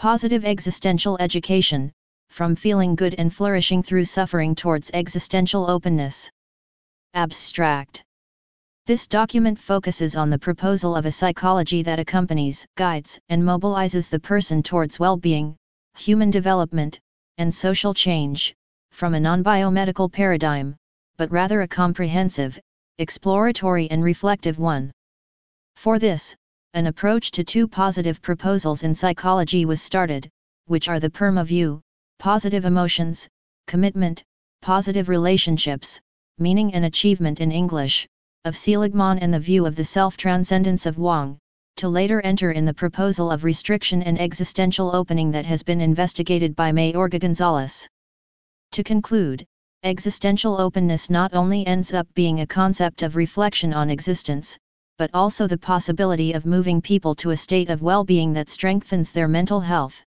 Positive existential education, from feeling good and flourishing through suffering towards existential openness. Abstract. This document focuses on the proposal of a psychology that accompanies, guides, and mobilizes the person towards well-being, human development, and social change, from a non-biomedical paradigm, but rather a comprehensive, exploratory and reflective one. For this, an approach to two positive proposals in psychology was started, which are the PERMA view, positive emotions, commitment, positive relationships, meaning and achievement in English, of Seligman, and the view of the self-transcendence of Wang, to later enter in the proposal of restriction and existential opening that has been investigated by Mayorga Gonzalez. To conclude, existential openness not only ends up being a concept of reflection on existence, but also the possibility of moving people to a state of well-being that strengthens their mental health.